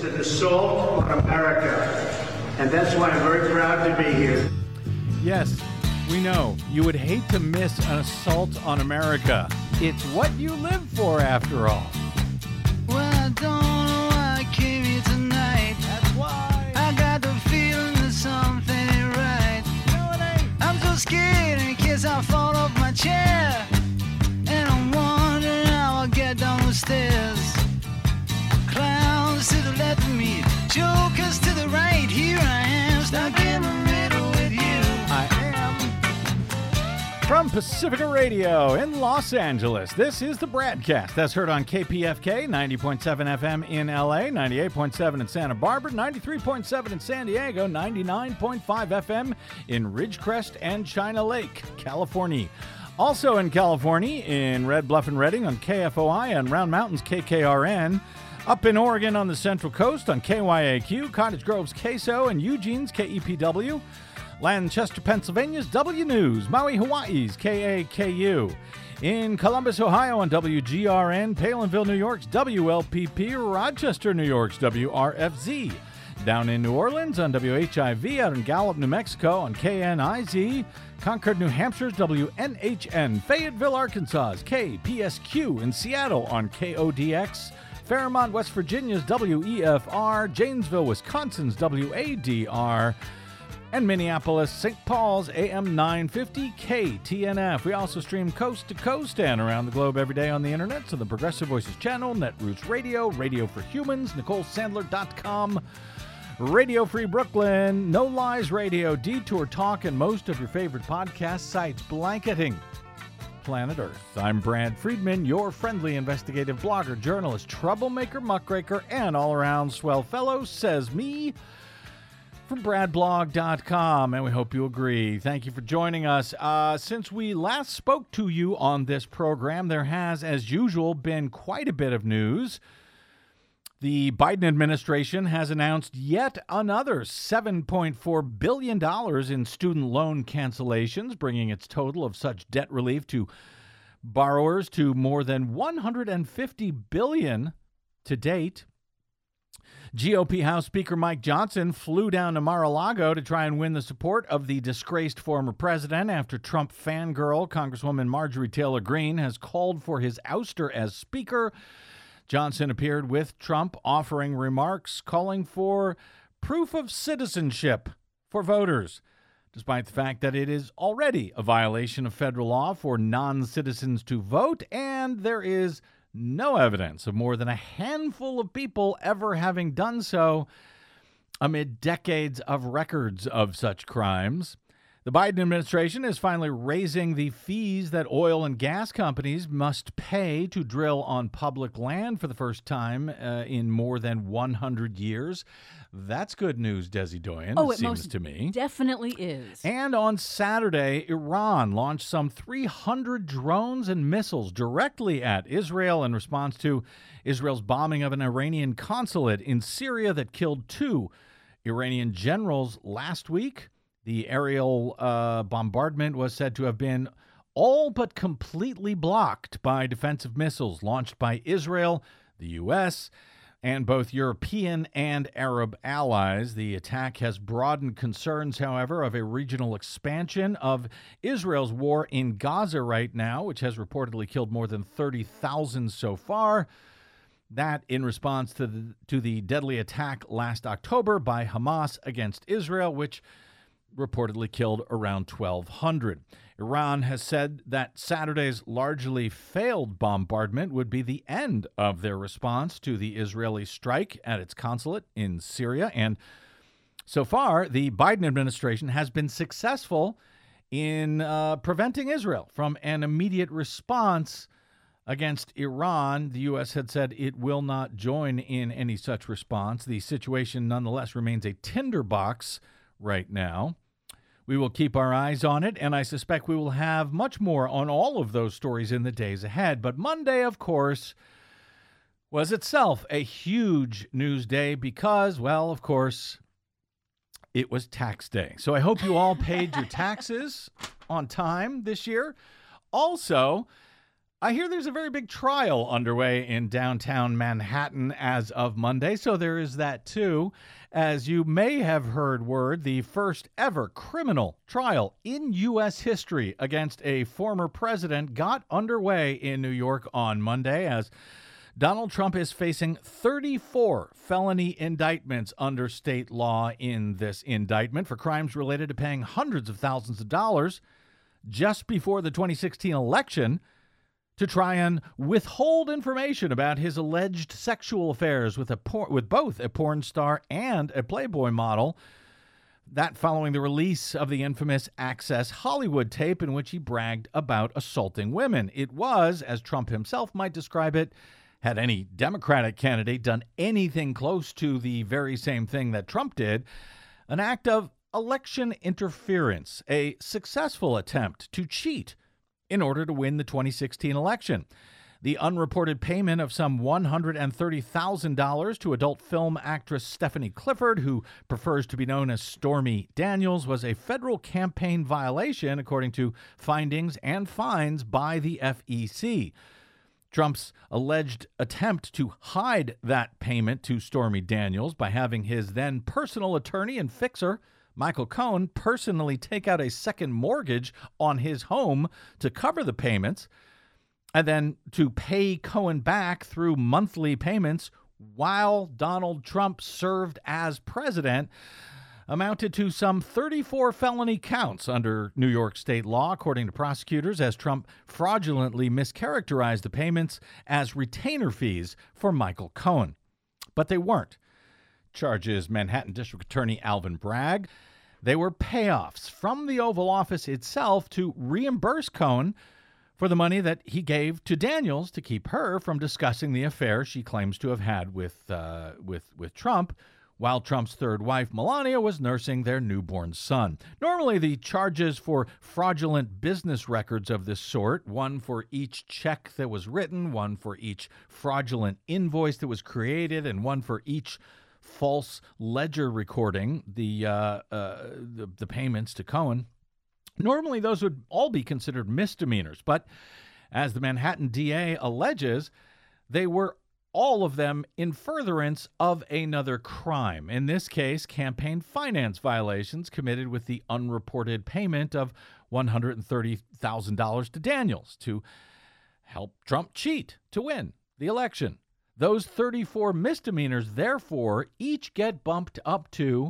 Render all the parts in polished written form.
an assault on America. And that's why I'm very proud to be here. Yes, we know. You would hate to miss an assault on America. It's what you live for, after all. Well, I don't know why I came here tonight. That's why. I got the feeling that something ain't right. No, it ain't. I'm so scared in case I fall off my chair. And I'm wondering how I'll get down the stairs. Clowns to the left of me, jokers to the right. Here I am, stuck in the middle with you. I am. From Pacifica Radio in Los Angeles, this is the Bradcast. That's heard on KPFK, 90.7 FM in LA, 98.7 in Santa Barbara, 93.7 in San Diego, 99.5 FM in Ridgecrest and China Lake, California. Also in California, in Red Bluff and Redding on KFOI, and Round Mountains KKRN. Up in Oregon on the Central Coast on KYAQ, Cottage Grove's KSO, and Eugene's KEPW. Lancaster, Pennsylvania's W News, Maui, Hawaii's KAKU. In Columbus, Ohio on WGRN, Palinville, New York's WLPP, Rochester, New York's WRFZ. Down in New Orleans on WHIV, out in Gallup, New Mexico on KNIZ. Concord, New Hampshire's WNHN. Fayetteville, Arkansas's KPSQ. In Seattle on KODX. Fairmont, West Virginia's WEFR. Janesville, Wisconsin's WADR. And Minneapolis, St. Paul's AM 950 KTNF. We also stream coast to coast and around the globe every day on the internet. So the Progressive Voices channel, Netroots Radio, Radio for Humans, NicoleSandler.com, Radio Free Brooklyn, No Lies Radio, Detour Talk, and most of your favorite podcast sites blanketing planet Earth. I'm Brad Friedman, your friendly investigative blogger, journalist, troublemaker, muckraker, and all-around swell fellow, says me, from bradblog.com, and we hope you agree. Thank you for joining us. Since we last spoke to you on this program, there has, as usual, been quite a bit of news. The Biden administration has announced yet another $7.4 billion in student loan cancellations, bringing its total of such debt relief to borrowers to more than $150 billion to date. GOP House Speaker Mike Johnson flew down to Mar-a-Lago to try and win the support of the disgraced former president after Trump fangirl Congresswoman Marjorie Taylor Greene has called for his ouster as Speaker. Johnson appeared with Trump, offering remarks calling for proof of citizenship for voters, despite the fact that it is already a violation of federal law for non-citizens to vote, and there is no evidence of more than a handful of people ever having done so amid decades of records of such crimes. The Biden administration is finally raising the fees that oil and gas companies must pay to drill on public land for the first time in more than 100 years. That's good news, Desi Doyen, it seems to me. Definitely is. And on Saturday, Iran launched some 300 drones and missiles directly at Israel in response to Israel's bombing of an Iranian consulate in Syria that killed 2 Iranian generals last week. The aerial bombardment was said to have been all but completely blocked by defensive missiles launched by Israel, the U.S., and both European and Arab allies. The attack has broadened concerns, however, of a regional expansion of Israel's war in Gaza right now, which has reportedly killed more than 30,000 so far. That in response to the deadly attack last October by Hamas against Israel, which reportedly killed around 1,200. Iran has said that Saturday's largely failed bombardment would be the end of their response to the Israeli strike at its consulate in Syria. And so far, the Biden administration has been successful in preventing Israel from an immediate response against Iran. The U.S. had said it will not join in any such response. The situation nonetheless remains a tinderbox right now. We will keep our eyes on it, and I suspect we will have much more on all of those stories in the days ahead. But Monday, of course, was itself a huge news day because, well, of course, it was tax day. So I hope you all paid your taxes on time this year. Also, I hear there's a very big trial underway in downtown Manhattan as of Monday, so there is that too. As you may have heard word, the first ever criminal trial in U.S. history against a former president got underway in New York on Monday as Donald Trump is facing 34 felony indictments under state law in this indictment for crimes related to paying hundreds of thousands of dollars just before the 2016 election to try and withhold information about his alleged sexual affairs with both a porn star and a Playboy model. That following the release of the infamous Access Hollywood tape in which he bragged about assaulting women. It was, as Trump himself might describe it, had any Democratic candidate done anything close to the very same thing that Trump did, an act of election interference, a successful attempt to cheat in order to win the 2016 election. The unreported payment of some $130,000 to adult film actress Stephanie Clifford, who prefers to be known as Stormy Daniels, was a federal campaign violation, according to findings and fines by the FEC. Trump's alleged attempt to hide that payment to Stormy Daniels by having his then personal attorney and fixer, Michael Cohen, personally take out a second mortgage on his home to cover the payments, and then to pay Cohen back through monthly payments while Donald Trump served as president, amounted to some 34 felony counts under New York state law, according to prosecutors, as Trump fraudulently mischaracterized the payments as retainer fees for Michael Cohen. But they weren't, charges Manhattan District Attorney Alvin Bragg. They were payoffs from the Oval Office itself to reimburse Cohen for the money that he gave to Daniels to keep her from discussing the affair she claims to have had with Trump, while Trump's third wife, Melania, was nursing their newborn son. Normally, the charges for fraudulent business records of this sort, one for each check that was written, one for each fraudulent invoice that was created, and one for each false ledger recording, the payments to Cohen. Normally, those would all be considered misdemeanors, but as the Manhattan DA alleges, they were all of them in furtherance of another crime. In this case, campaign finance violations committed with the unreported payment of $130,000 to Daniels to help Trump cheat to win the election. Those 34 misdemeanors, therefore, each get bumped up to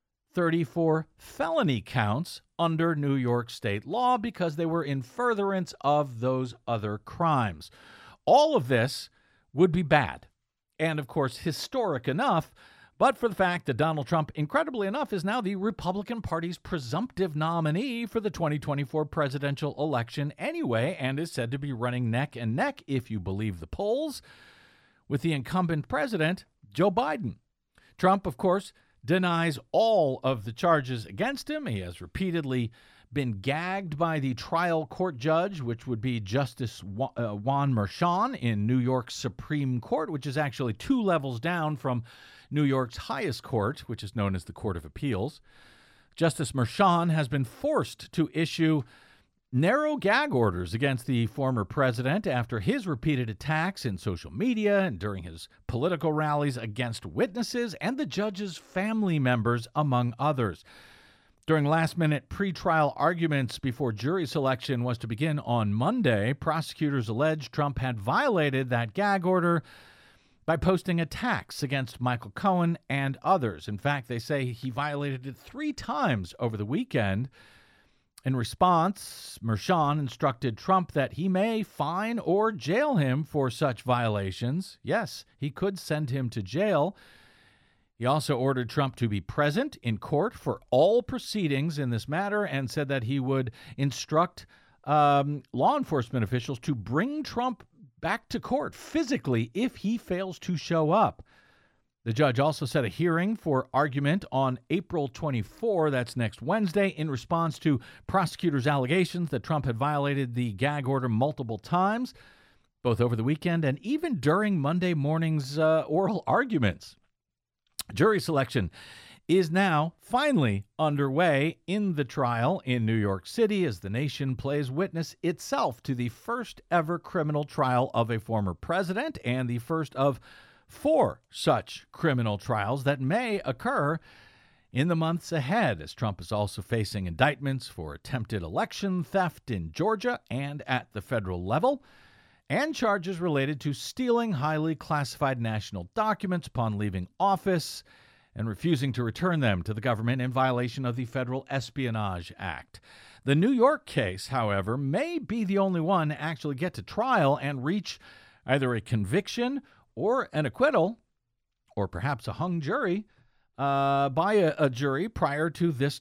34 felony counts under New York state law because they were in furtherance of those other crimes. All of this would be bad and, of course, historic enough, but for the fact that Donald Trump, incredibly enough, is now the Republican Party's presumptive nominee for the 2024 presidential election anyway, and is said to be running neck and neck, if you believe the polls, with the incumbent president, Joe Biden. Trump, of course, denies all of the charges against him. He has repeatedly been gagged by the trial court judge, which would be Justice Juan Merchan in New York's Supreme Court, which is actually 2 levels down from New York's highest court, which is known as the Court of Appeals. Justice Merchan has been forced to issue narrow gag orders against the former president after his repeated attacks in social media and during his political rallies against witnesses and the judge's family members, among others. During last-minute pretrial arguments before jury selection was to begin on Monday, prosecutors alleged Trump had violated that gag order by posting attacks against Michael Cohen and others. In fact, they say he violated it 3 times over the weekend. In response, Merchan instructed Trump that he may fine or jail him for such violations. Yes, he could send him to jail. He also ordered Trump to be present in court for all proceedings in this matter and said that he would instruct law enforcement officials to bring Trump back to court physically if he fails to show up. The judge also set a hearing for argument on April 24, that's next Wednesday, in response to prosecutors' allegations that Trump had violated the gag order multiple times, both over the weekend and even during Monday morning's oral arguments. Jury selection is now finally underway in the trial in New York City as the nation plays witness itself to the first ever criminal trial of a former president and the first of 4 such criminal trials that may occur in the months ahead, as Trump is also facing indictments for attempted election theft in Georgia and at the federal level, and charges related to stealing highly classified national documents upon leaving office and refusing to return them to the government in violation of the Federal Espionage Act. The New York case, however, may be the only one to actually get to trial and reach either a conviction or an acquittal, or perhaps a hung jury, by a jury prior to this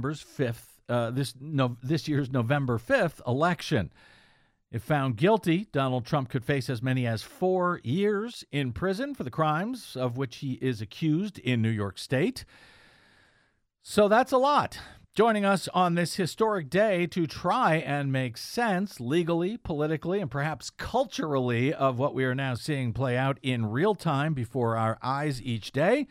this year's November 5th election. If found guilty, Donald Trump could face as many as 4 years in prison for the crimes of which he is accused in New York State. So that's a lot. Joining us on this historic day to try and make sense legally, politically, and perhaps culturally of what we are now seeing play out in real time before our eyes each day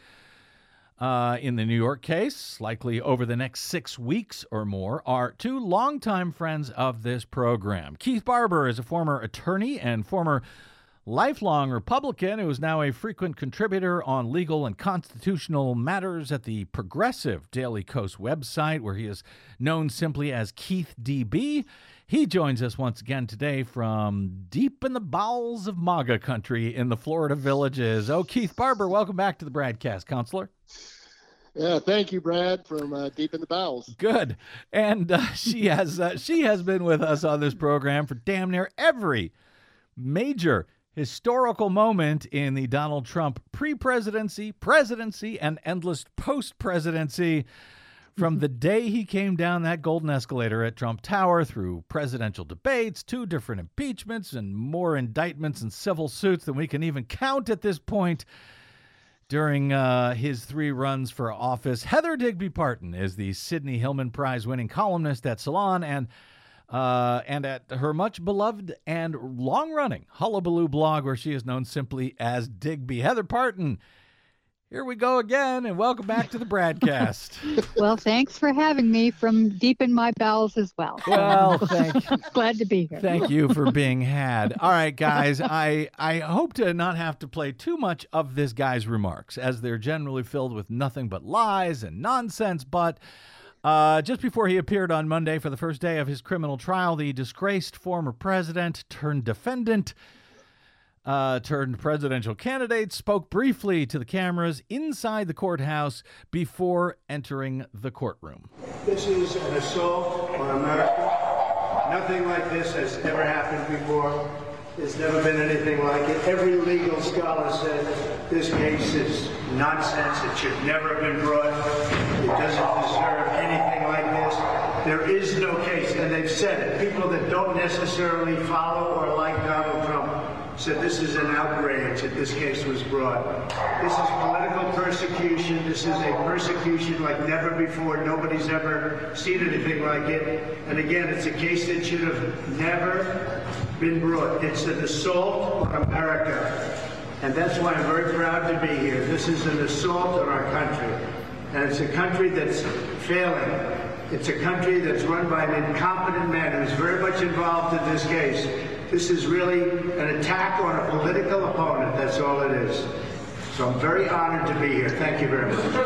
in the New York case, likely over the next 6 weeks or more, are 2 longtime friends of this program. Keith Barber is a former attorney and former lifelong Republican who is now a frequent contributor on legal and constitutional matters at the Progressive Daily Kos website, where he is known simply as Keith DB. He joins us once again today from deep in the bowels of MAGA country in the Florida Villages. Oh, Keith Barber, welcome back to the Bradcast, Counselor. Yeah, thank you, Brad, from deep in the bowels. Good. And she has been with us on this program for damn near every major historical moment in the Donald Trump pre-presidency, presidency, and endless post-presidency, from the day he came down that golden escalator at Trump Tower through presidential debates, 2 different impeachments, and more indictments and civil suits than we can even count at this point. During his 3 runs for office, Heather Digby Parton is the Sidney Hillman Prize-winning columnist at Salon and at her much-beloved and long-running Hullabaloo blog, where she is known simply as Digby. Heather Parton, here we go again, and welcome back to the Bradcast. Well, thanks for having me from deep in my bowels as well. Well, glad to be here. Thank you for being had. All right, guys, I hope to not have to play too much of this guy's remarks, as they're generally filled with nothing but lies and nonsense, but just before he appeared on Monday for the first day of his criminal trial, the disgraced former president turned defendant turned presidential candidate spoke briefly to the cameras inside the courthouse before entering the courtroom. This is an assault on America. Nothing like this has ever happened before. There's never been anything like it. Every legal scholar said this case is nonsense. It should never have been brought. It doesn't deserve anything like this. There is no case, and they've said it. People that don't necessarily follow or like Donald Trump said this is an outrage that this case was brought. This is political persecution. This is a persecution like never before. Nobody's ever seen anything like it. And again, it's a case that should have never been brought. It's an assault on America. And that's why I'm very proud to be here. This is an assault on our country. And it's a country that's failing. It's a country that's run by an incompetent man who's very much involved in this case. This is really an attack on a political opponent. That's all it is. So I'm very honored to be here. Thank you very much.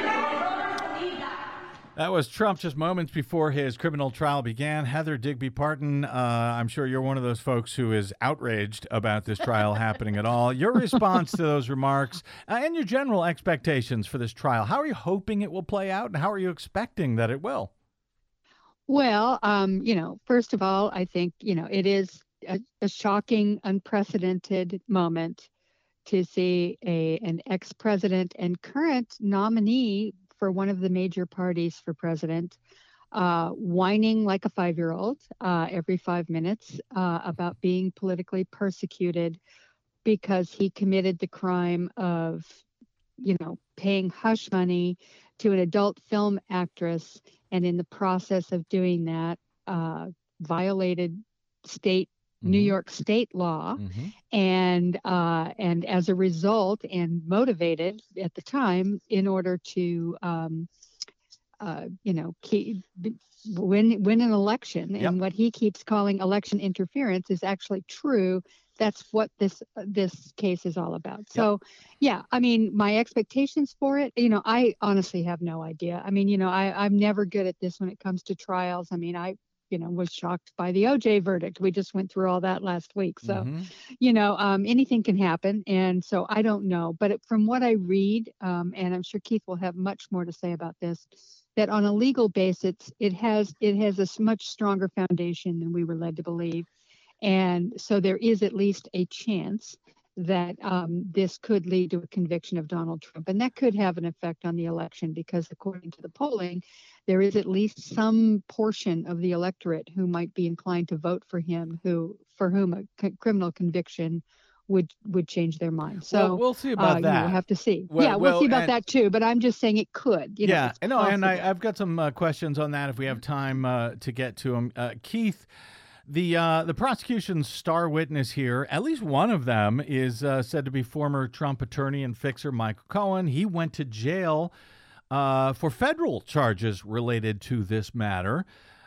That was Trump just moments before his criminal trial began. Heather Digby Parton, I'm sure you're one of those folks who is outraged about this trial happening at all. Your response to those remarks and your general expectations for this trial. How are you hoping it will play out, and how are you expecting that it will? Well, first of all, I think, it is a shocking, unprecedented moment to see an ex-president and current nominee for one of the major parties for president whining like a 5-year-old every 5 minutes about being politically persecuted because he committed the crime of, paying hush money to an adult film actress, and in the process of doing that, violated state New York state law, and as a result, and motivated at the time in order to win an election. Yep. And what he keeps calling election interference is actually true. That's what this case is all about. So, yeah, I mean, my expectations for it, I honestly have no idea. I mean, I'm never good at this when it comes to trials. I mean, I was shocked by the OJ verdict. We just went through all that last week. So, anything can happen. And so I don't know. But from what I read, and I'm sure Keith will have much more to say about this, that on a legal basis, it has a much stronger foundation than we were led to believe. And so there is at least a chance that this could lead to a conviction of Donald Trump. And that could have an effect on the election because according to the polling, there is at least some portion of the electorate who might be inclined to vote for him, for whom a criminal conviction would change their mind. So we'll see about that. We'll have to see. Well, we'll see about that too. But I'm just saying it could. Yeah, it's no, and possible. I've got some questions on that if we have time to get to them. Keith, the prosecution's star witness here, at least one of them, is said to be former Trump attorney and fixer Michael Cohen. He went to jail for federal charges related to this matter.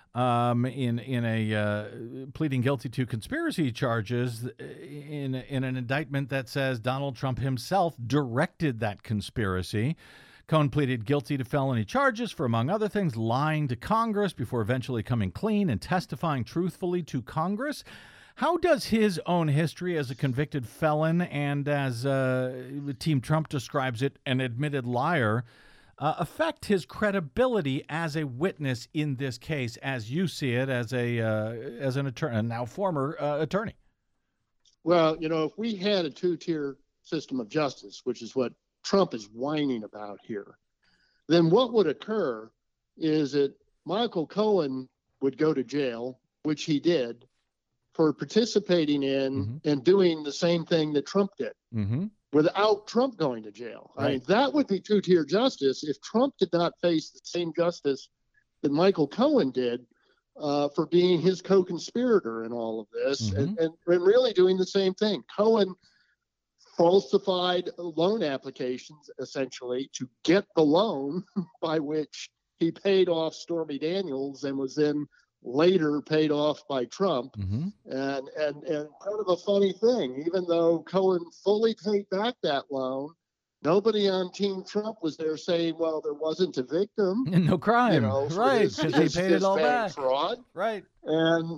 In a pleading guilty to conspiracy charges in an indictment that says Donald Trump himself directed that conspiracy. Cohen pleaded guilty to felony charges for, among other things, lying to Congress before eventually coming clean and testifying truthfully to Congress. How does his own history as a convicted felon and, as Team Trump describes it, an admitted liar, affect his credibility as a witness in this case, as you see it, as an attorney, now former attorney? Well, if we had a two-tier system of justice, which is what Trump is whining about here, then what would occur is that Michael Cohen would go to jail, which he did, for participating in and doing the same thing that Trump did. Without Trump going to jail. Right. I mean, that would be two-tier justice if Trump did not face the same justice that Michael Cohen did for being his co-conspirator in all of this and really doing the same thing. Cohen falsified loan applications, essentially, to get the loan by which he paid off Stormy Daniels and was then later paid off by Trump. And kind of a funny thing, even though Cohen fully paid back that loan, nobody on Team Trump was there saying, well, there wasn't a victim. No crime. Right, because he paid it all back. Fraud. Right. And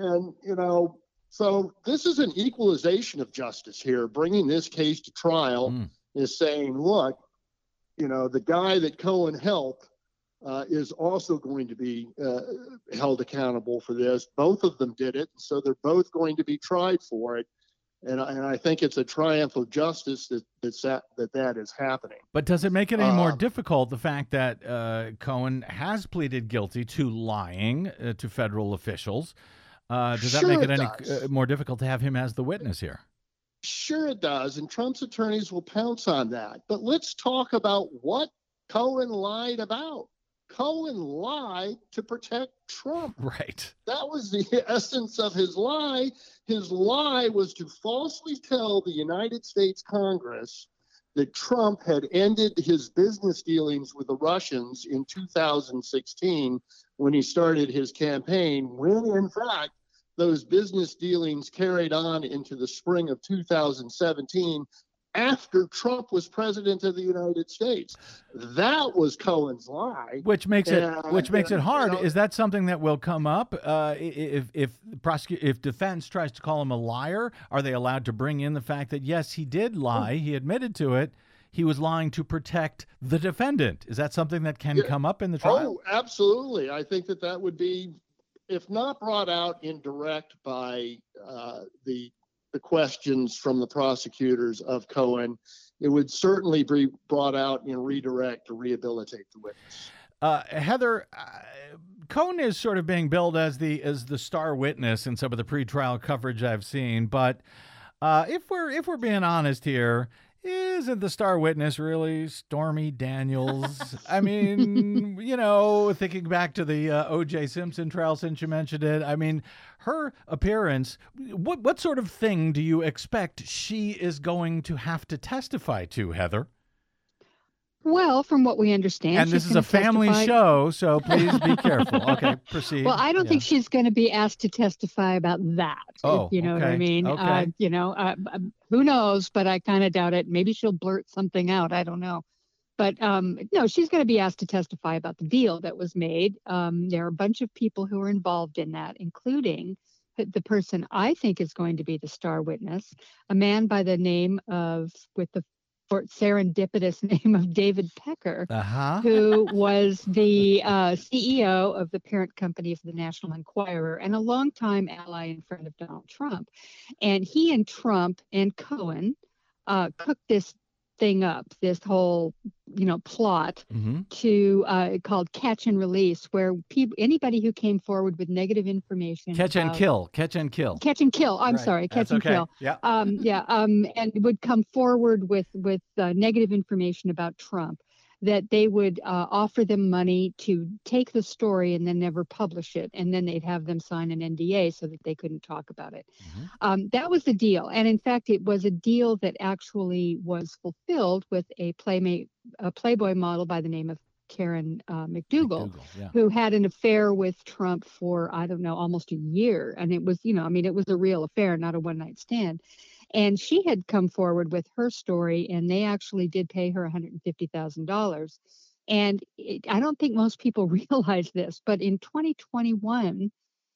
so this is an equalization of justice here. Bringing this case to trial is saying, look, the guy that Cohen helped is also going to be held accountable for this. Both of them did it, so they're both going to be tried for it. And I think it's a triumph of justice that is happening. But does it make it any more difficult, the fact that Cohen has pleaded guilty to lying to federal officials? Does that make it any more difficult to have him as the witness here? Sure it does, and Trump's attorneys will pounce on that. But let's talk about what Cohen lied about. Cohen lied to protect Trump. Right. That was the essence of his lie. His lie was to falsely tell the United States Congress that Trump had ended his business dealings with the Russians in 2016 when he started his campaign, when in fact those business dealings carried on into the spring of 2017 after Trump was president of the United States. That was Cohen's lie. Which makes it hard. Is that something that will come up if defense tries to call him a liar? Are they allowed to bring in the fact that yes, he did lie, he admitted to it, he was lying to protect the defendant? Is that something that can come up in the trial? Oh, absolutely. I think that would be, if not brought out in direct by the questions from the prosecutors of Cohen, it would certainly be brought out in redirect to rehabilitate the witness. Heather, Cohen is sort of being billed as the star witness in some of the pretrial coverage I've seen, but if we're being honest here, isn't the star witness really Stormy Daniels? I mean, thinking back to the O.J. Simpson trial since you mentioned it, I mean, her appearance, what sort of thing do you expect she is going to have to testify to, Heather? Well, from what we understand, and this is a family show, so please be careful. Okay, proceed. Well, I don't think she's going to be asked to testify about that. Oh, if you know what I okay, mean? okay. Who knows? But I kind of doubt it. Maybe she'll blurt something out. I don't know. But no, she's going to be asked to testify about the deal that was made. There are a bunch of people who are involved in that, including the person I think is going to be the star witness, a man by the name of, with the serendipitous name of David Pecker, who was the CEO of the parent company of the National Enquirer and a longtime ally and friend of Donald Trump. And he and Trump and Cohen cooked this thing up, this whole plot to called catch and release, where anybody who came forward with negative information, catch and kill. I'm sorry, catch and kill. Yeah. And would come forward with negative information about Trump, that they would offer them money to take the story and then never publish it, and then they'd have them sign an NDA so that they couldn't talk about it. That was the deal, and in fact, it was a deal that actually was fulfilled with a Playboy model by the name of Karen McDougal, who had an affair with Trump for, I don't know, almost a year, and it was, it was a real affair, not a one-night stand. And she had come forward with her story, and they actually did pay her $150,000. And I don't think most people realize this, but in 2021,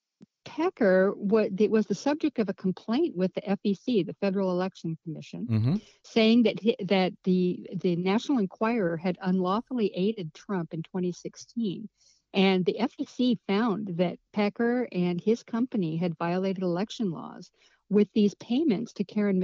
Pecker was the subject of a complaint with the FEC, the Federal Election Commission, saying that the National Enquirer had unlawfully aided Trump in 2016. And the FEC found that Pecker and his company had violated election laws with these payments to Karen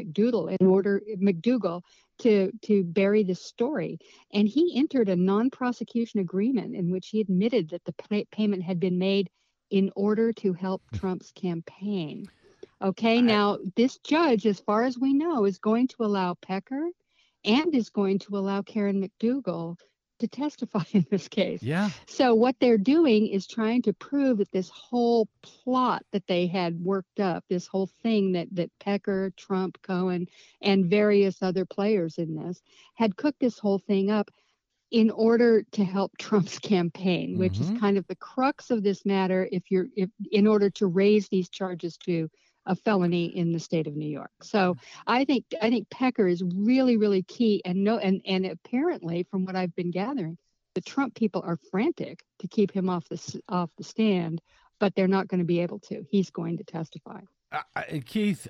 McDougal to bury this story. And he entered a non-prosecution agreement in which he admitted that the payment had been made in order to help Trump's campaign. Okay, now this judge, as far as we know, is going to allow Pecker and is going to allow Karen McDougal to testify in this case. Yeah. So what they're doing is trying to prove that this whole plot that they had worked up, this whole thing that Pecker, Trump, Cohen, and various other players in this had cooked this whole thing up in order to help Trump's campaign, which is kind of the crux of this matter. If in order to raise these charges to a felony in the state of New York. So I think Pecker is really, really key, and apparently, from what I've been gathering, the Trump people are frantic to keep him off the stand, but they're not going to be able to. He's going to testify. Keith,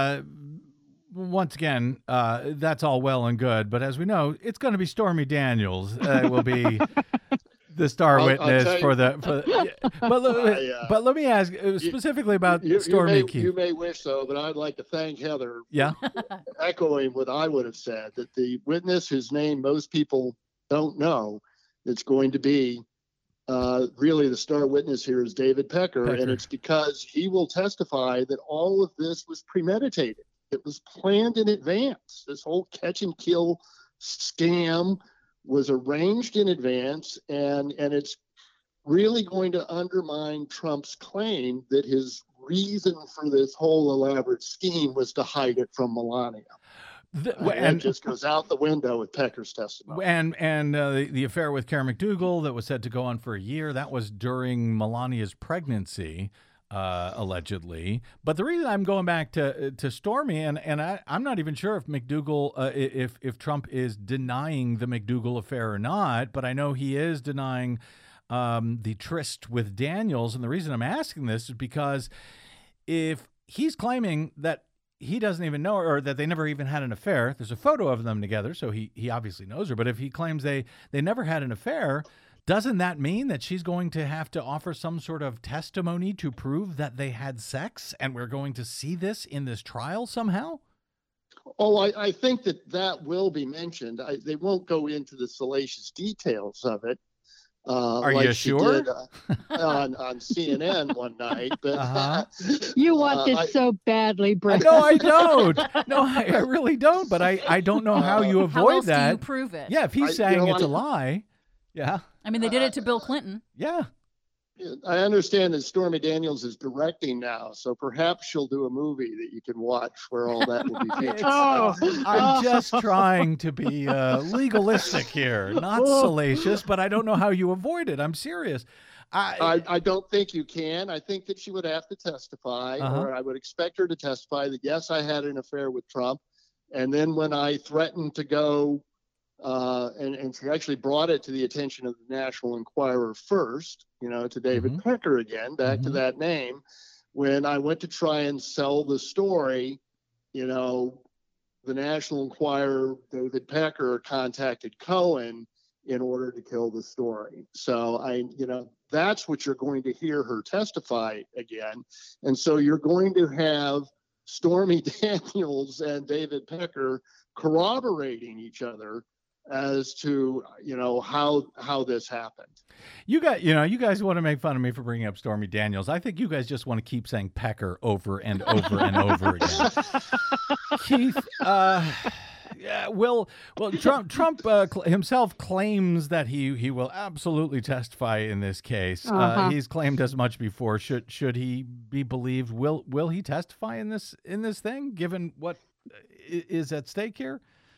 once again, that's all well and good, but as we know, it's going to be Stormy Daniels. It will be the star witness but let me ask specifically about Stormy. You may wish so, but I'd like to thank Heather. Yeah. Echoing what I would have said, that the witness whose name most people don't know, that's going to be really the star witness here is David Pecker, and it's because he will testify that all of this was premeditated. It was planned in advance. This whole catch and kill scam was arranged in advance, and it's really going to undermine Trump's claim that his reason for this whole elaborate scheme was to hide it from Melania. And it just goes out the window with Pecker's testimony. And the affair with Karen McDougal that was said to go on for a year, that was during Melania's pregnancy, allegedly. But the reason I'm going back to Stormy, and I'm not even sure if McDougal, if Trump is denying the McDougal affair or not, but I know he is denying the tryst with Daniels. And the reason I'm asking this is because if he's claiming that he doesn't even know her, or that they never even had an affair, there's a photo of them together, so he obviously knows her. But if he claims they never had an affair, doesn't that mean that she's going to have to offer some sort of testimony to prove that they had sex, and we're going to see this in this trial somehow? Oh, I think that will be mentioned. They won't go into the salacious details of it, Are like you she sure? did on CNN one night. But Uh-huh. You want this so badly, Brett. No, I don't. No, I really don't. But I don't know how you avoid How else that. do you prove it? Yeah, if he's saying it's a lie. Yeah. I mean, they did it to Bill Clinton. Yeah. I understand that Stormy Daniels is directing now, so perhaps she'll do a movie that you can watch where all that will be featured. I'm just trying to be legalistic here, not salacious, but I don't know how you avoid it. I'm serious. I don't think you can. I think that she would have to testify, or I would expect her to testify that, yes, I had an affair with Trump. And then when I threatened to go, and she actually brought it to the attention of the National Enquirer first, to David Pecker again, back to that name. When I went to try and sell the story, the National Enquirer, David Pecker, contacted Cohen in order to kill the story. So that's what you're going to hear her testify again. And so you're going to have Stormy Daniels and David Pecker corroborating each other as to how this happened. You guys want to make fun of me for bringing up Stormy Daniels. I think you guys just want to keep saying Pecker over and over and over again. Keith, Trump himself claims that he will absolutely testify in this case. He's claimed as much before. Should he be believed? Will he testify in this thing, given what is at stake here?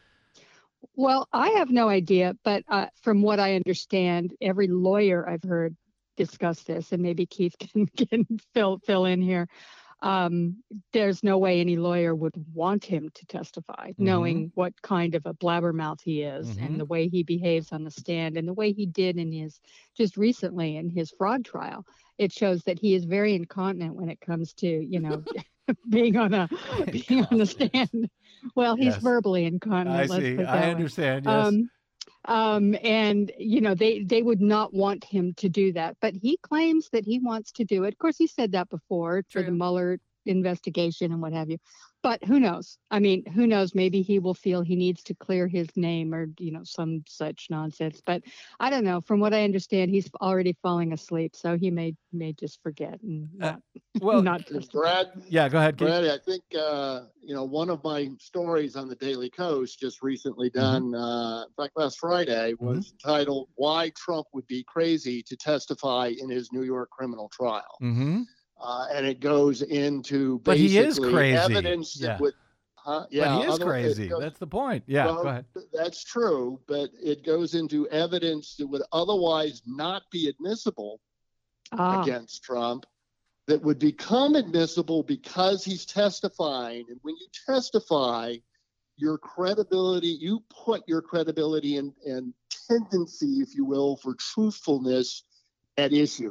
Well, I have no idea, but from what I understand, every lawyer I've heard discuss this, and maybe Keith can fill in here. There's no way any lawyer would want him to testify, knowing what kind of a blabbermouth he is and the way he behaves on the stand and the way he did just recently in his fraud trial. It shows that he is very incontinent when it comes to, being on the stand. Well, he's verbally incontinent. I see. I understand. Yes. And they would not want him to do that, but he claims that he wants to do it. Of course, he said that before for the Mueller investigation and what have you. But who knows? I mean, who knows? Maybe he will feel he needs to clear his name or some such nonsense. But I don't know. From what I understand, he's already falling asleep, so he may just forget and not. Brad. Yeah, go ahead, Keith. Brad, I think one of my stories on the Daily Kos just recently done, in fact, last Friday, was titled "Why Trump Would Be Crazy to Testify in His New York Criminal Trial." And it goes into but he is basically crazy. Evidence that would. But he is crazy. That's the point. Yeah, go ahead. That's true, but it goes into evidence that would otherwise not be admissible against Trump, that would become admissible because he's testifying. And when you testify, your credibility, you put your credibility and tendency, if you will, for truthfulness at issue.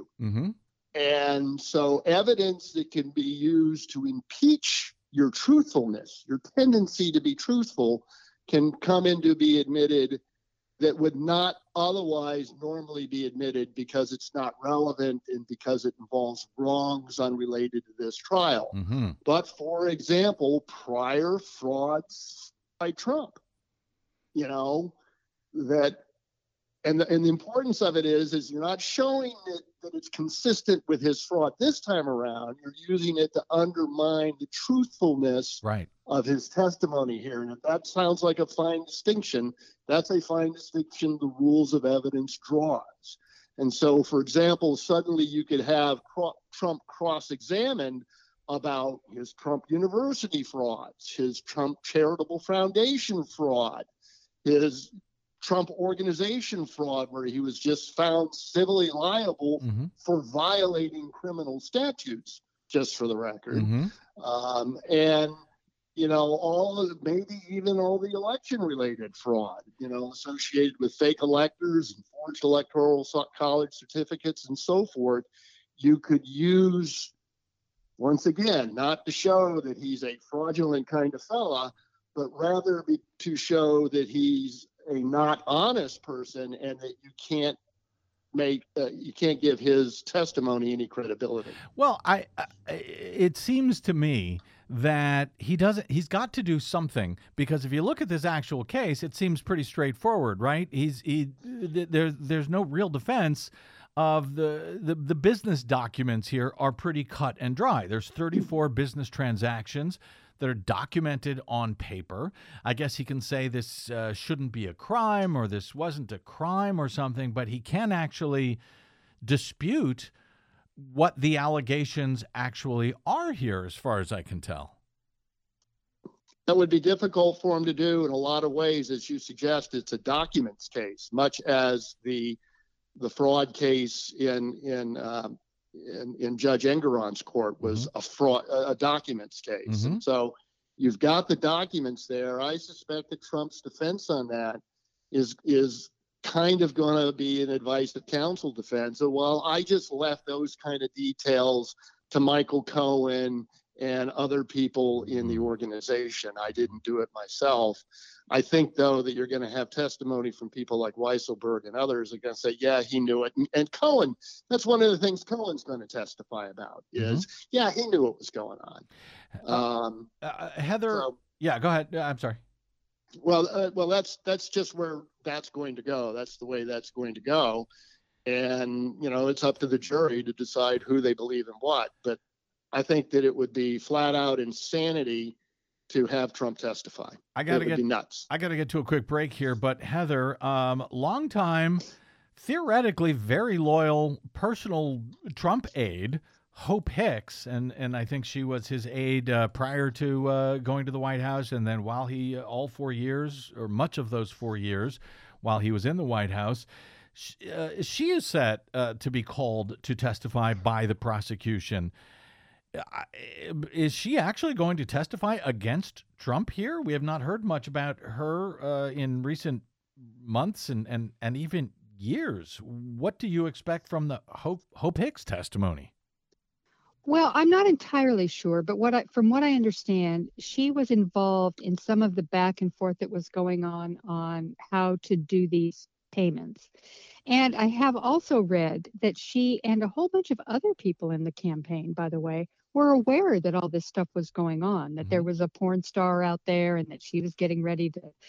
And so evidence that can be used to impeach your truthfulness, your tendency to be truthful, can come in to be admitted that would not otherwise normally be admitted because it's not relevant and because it involves wrongs unrelated to this trial. But for example, prior frauds by Trump, that, and the importance of it is you're not showing that it's consistent with his fraud this time around. You're using it to undermine the truthfulness of his testimony here. And if that sounds like a fine distinction, that's a fine distinction the rules of evidence draws. And so, for example, suddenly you could have Trump cross-examined about his Trump University frauds, his Trump Charitable Foundation fraud, his Trump organization fraud, where he was just found civilly liable for violating criminal statutes, just for the record. And, maybe even all the election related fraud, associated with fake electors and forged electoral college certificates and so forth. You could use, once again, not to show that he's a fraudulent kind of fella, but rather to show that he's a not honest person and that you can't give his testimony any credibility. Well, it seems to me that he's got to do something, because if you look at this actual case, it seems pretty straightforward, right? There's no real defense of the business documents here are pretty cut and dry. There's 34 business transactions that are documented on paper. I guess he can say this shouldn't be a crime, or this wasn't a crime or something, but he can actually dispute what the allegations actually are here, as far as I can tell. That would be difficult for him to do in a lot of ways. As you suggest, it's a documents case, much as the fraud case in Judge Engeron's court was a documents case. And so you've got the documents there. I suspect that Trump's defense on that is kind of going to be an advice of counsel defense. So, well, I just left those kind of details to Michael Cohen and other people in the organization. I didn't do it myself. I think, though, that you're going to have testimony from people like Weisselberg and others are going to say, yeah, he knew it. And Cohen, that's one of the things Cohen's going to testify about is, yeah, he knew what was going on. Heather, yeah, go ahead. I'm sorry. Well, that's just where that's going to go. That's the way that's going to go. And, it's up to the jury to decide who they believe in what. But I think that it would be flat out insanity to have Trump testify. It would be nuts. I got to get to a quick break here, but Heather, long time, theoretically very loyal personal Trump aide, Hope Hicks, and I think she was his aide prior to going to the White House, and then while he, all 4 years, or much of those 4 years, while he was in the White House, she is set to be called to testify by the prosecution. Is she actually going to testify against Trump here? We have not heard much about her in recent months and even years. What do you expect from the Hope Hicks testimony? Well, I'm not entirely sure, but from what I understand, she was involved in some of the back and forth that was going on how to do these payments. And I have also read that she and a whole bunch of other people in the campaign, by the way, were aware that all this stuff was going on, that there was a porn star out there and that she was getting ready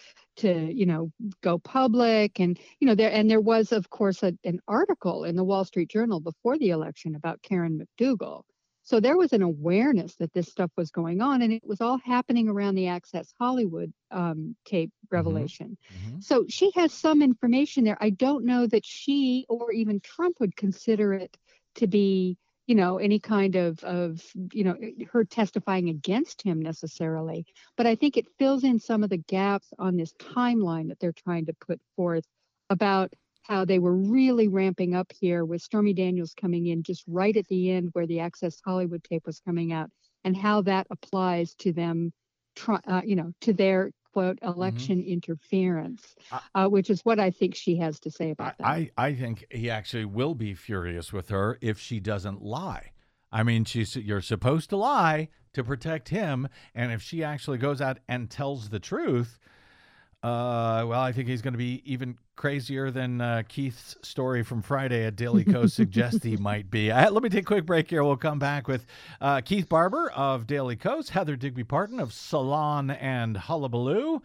to go public. And, there was, of course, an article in the Wall Street Journal before the election about Karen McDougal. So there was an awareness that this stuff was going on, and it was all happening around the Access Hollywood tape revelation. So she has some information there. I don't know that she or even Trump would consider it to be, any kind of her testifying against him necessarily. But I think it fills in some of the gaps on this timeline that they're trying to put forth about how they were really ramping up here with Stormy Daniels coming in just right at the end where the Access Hollywood tape was coming out, and how that applies to them, to their quote election interference, which is what I think she has to say about that. I think he actually will be furious with her if she doesn't lie. I mean, you're supposed to lie to protect him, and if she actually goes out and tells the truth, well, I think he's going to be even crazier than Keith's story from Friday at Daily Kos suggests he might be. Let me take a quick break here. We'll come back with Keith Barber of Daily Kos, Heather Digby Parton of Salon and Hullabaloo.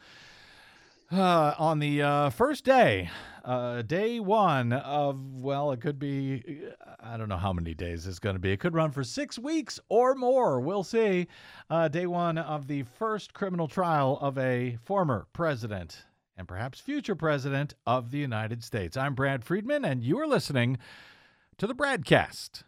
On the first day, day one of, well, it could be, I don't know how many days it's going to be. It could run for 6 weeks or more. We'll see. Day one of the first criminal trial of a former president and perhaps future president of the United States. I'm Brad Friedman, and you are listening to the Bradcast.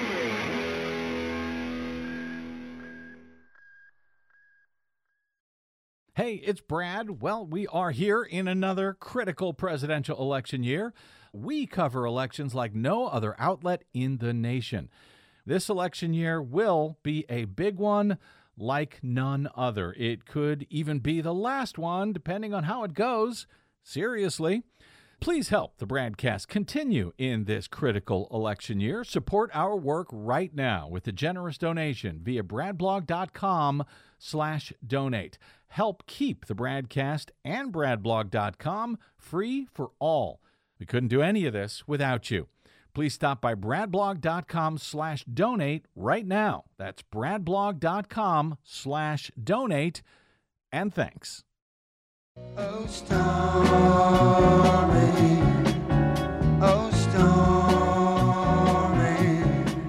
Hey, it's Brad. Well, we are here in another critical presidential election year. We cover elections like no other outlet in the nation. This election year will be a big one like none other. It could even be the last one, depending on how it goes. Seriously. Please help the Bradcast continue in this critical election year. Support our work right now with a generous donation via bradblog.com/donate. Help keep the Bradcast and bradblog.com free for all. We couldn't do any of this without you. please stop by bradblog.com/donate right now. That's bradblog.com/donate. And thanks. Oh, stormy, oh, stormy,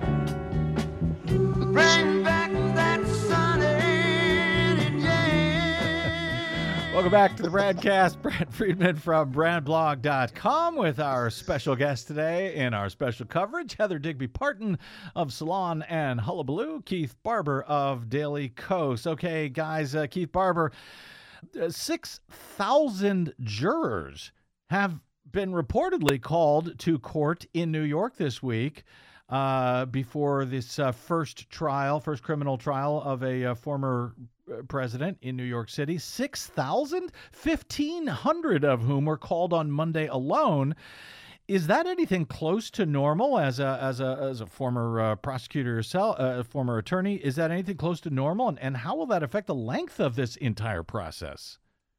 bring back that sunny day. Welcome back to the Bradcast. Brad Friedman from bradblog.com with our special guest today in our special coverage, Heather Digby Parton of Salon and Hullabaloo, Keith Barber of Daily Kos. Okay, guys, Keith Barber, 6,000 jurors have been reportedly called to court in New York this week before this first criminal trial of a former president in New York City. 6,000? 1,500 of whom were called on Monday alone. Is that anything close to normal as a former prosecutor yourself, a former attorney? Is that anything close to normal? And how will that affect the length of this entire process?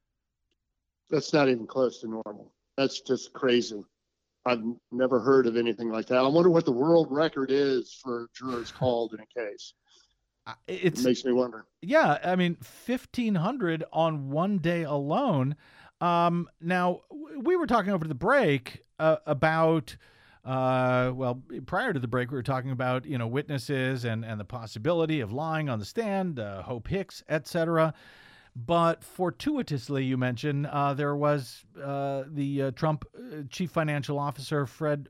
That's not even close to normal. That's just crazy. I've never heard of anything like that. I wonder what the world record is for jurors called in a case. It makes me wonder. Yeah, I mean, 1,500 on one day alone. Now, we were talking over the break about, prior to the break, we were talking about, witnesses and the possibility of lying on the stand, Hope Hicks, etc. But fortuitously, you mentioned there was the Trump chief financial officer,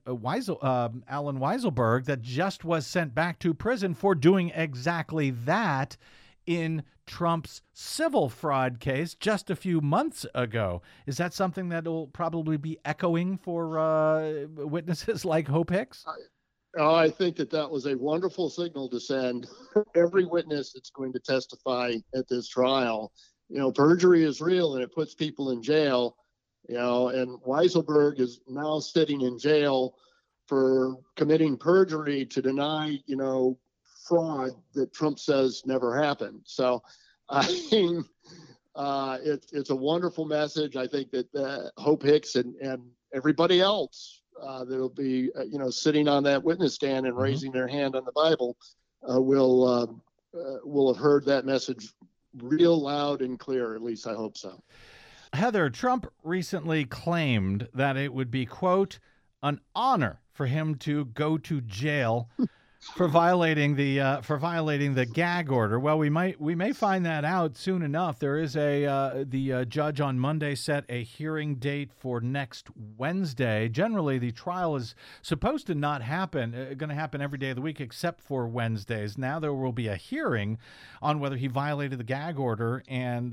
Alan Weiselberg, that just was sent back to prison for doing exactly that in Trump's civil fraud case just a few months ago. Is that something that will probably be echoing for witnesses like Hope Hicks? I think that was a wonderful signal to send every witness that's going to testify at this trial. Perjury is real and it puts people in jail, and Weiselberg is now sitting in jail for committing perjury to deny, fraud that Trump says never happened. So I mean, it's a wonderful message. I think that Hope Hicks and everybody else that'll be, sitting on that witness stand and raising their hand on the Bible will have heard that message real loud and clear. At least I hope so. Heather, Trump recently claimed that it would be, quote, an honor for him to go to jail for violating the gag order. Well, we may find that out soon enough. There is the judge on Monday set a hearing date for next Wednesday. Generally, the trial is supposed to not happen, going to happen every day of the week except for Wednesdays. Now there will be a hearing on whether he violated the gag order, and